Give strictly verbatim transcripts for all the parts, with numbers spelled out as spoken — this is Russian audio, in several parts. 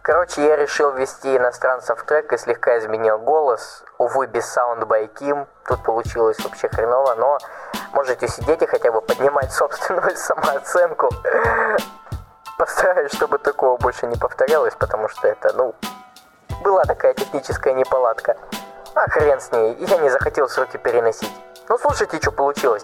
Короче, я решил ввести иностранца в трек и слегка изменил голос. Увы, без саундбай Ким. Тут получилось вообще хреново, но можете сидеть и хотя бы поднимать собственную самооценку. Постараюсь, чтобы такого больше не повторялось, потому что это, ну, была такая техническая неполадка. А хрен с ней, я не захотел сроки переносить. Ну слушайте, что получилось.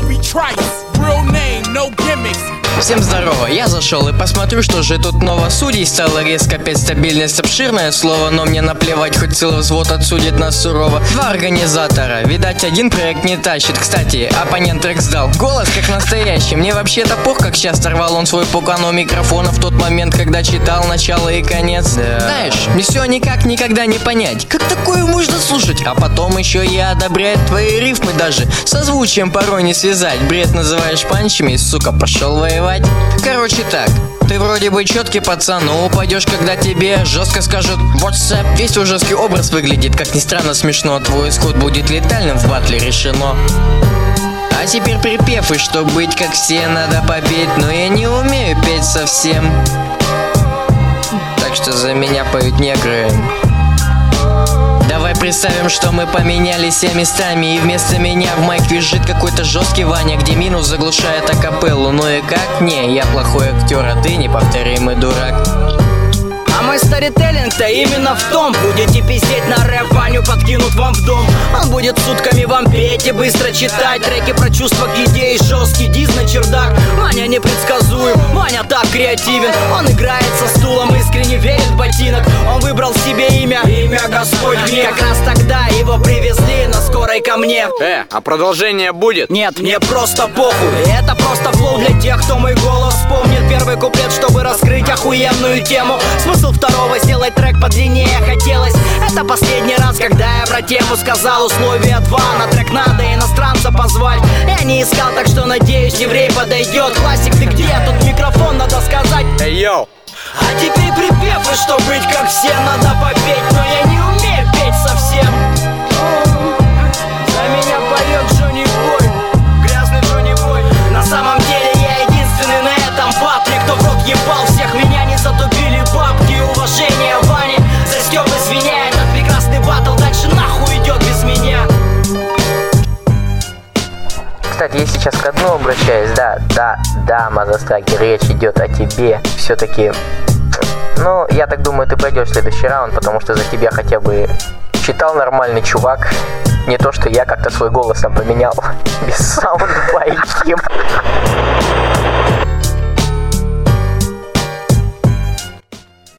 Всем здорово, я зашел и посмотрю, что же тут новосудей стало резко опять стабильность обширное слово, но мне наплевать, хоть целый взвод отсудит нас сурово. Два организатора, видать один проект не тащит. Кстати, оппонент трек сдал, голос как настоящий. Мне вообще-то пох, как часто рвал он свой пукан у микрофона в тот момент, когда читал начало и конец. Да. Знаешь, мне все никак никогда не понять, как такое можно слушать, а потом еще и одобрять твои рифмы даже созвучием порой не связать. Бред называешь панчами, сука, пошел воевать. Короче так, ты вроде бы четкий пацан, но упадешь, когда тебе жестко скажут WhatsApp. Весь твой жесткий образ выглядит, как ни странно, смешно. Твой исход будет летальным, в батле решено. А теперь припев, и чтоб быть как все, надо попеть, но я не умею петь совсем. Так что за меня поют негры. Давай представим, что мы поменялись все местами, и вместо меня в майк визжит какой-то жесткий Ваня, где минус заглушает акапеллу. Ну и как? Не, я плохой актер, а ты неповторимый дурак. А мой старителлинг-то именно в том: будете пиздеть на рэп, Ваню подкинут вам в дом. Он будет сутками вам петь и быстро читать треки про чувства к еде и жесткий диз на чердак. Ваня непредсказуем, Ваня так креативен. Он играет со стулом, искренне верит в ботинок. Он выбрал себе имя, имя Господь Гнев. Как раз тогда его привезли на скорой ко мне. Э, а продолжение будет? Нет, мне просто похуй. Это просто флоу для тех, кто мой голос помнит. Первый куплет, чтобы раскрыть охуенную тему. Смысл второго — сделать трек подлиннее хотелось. Это последний раз, когда я про тему сказал. Условия два, на трек надо иностранца позвать. Я не искал, так что надеюсь, еврей подойдет. Классик, ты где? Тут микрофон, надо сказать. Эй, йоу! А теперь припев, и чтоб быть как все, надо попеть, но я не умею петь совсем. За меня поет Джонни Бой, грязный Джонни Бой. На самом деле я единственный на этом батле, кто в рот ебал всех, меня не затупили бабки. Уважение Ване за Стёб извиняет. Этот прекрасный батл дальше нахуй идет без меня. Кстати, я сейчас к одному обращаюсь. Да, да, да, Мазастраки, речь идет о тебе. Все-таки, ну, я так думаю, ты пройдешь следующий раунд, потому что за тебя хотя бы читал нормальный чувак. Не то, что я как-то свой голос там поменял без саундбай Ким.